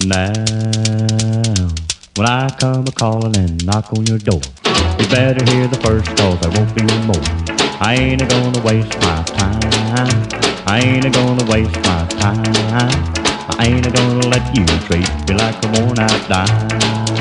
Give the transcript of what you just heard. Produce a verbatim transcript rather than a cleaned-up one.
now, when I come a calling and knock on your door, you better hear the first, cause there won't be one more. I ain't gonna waste my time, I ain't gonna waste my time, I ain't gonna let you treat me like a worn out dime.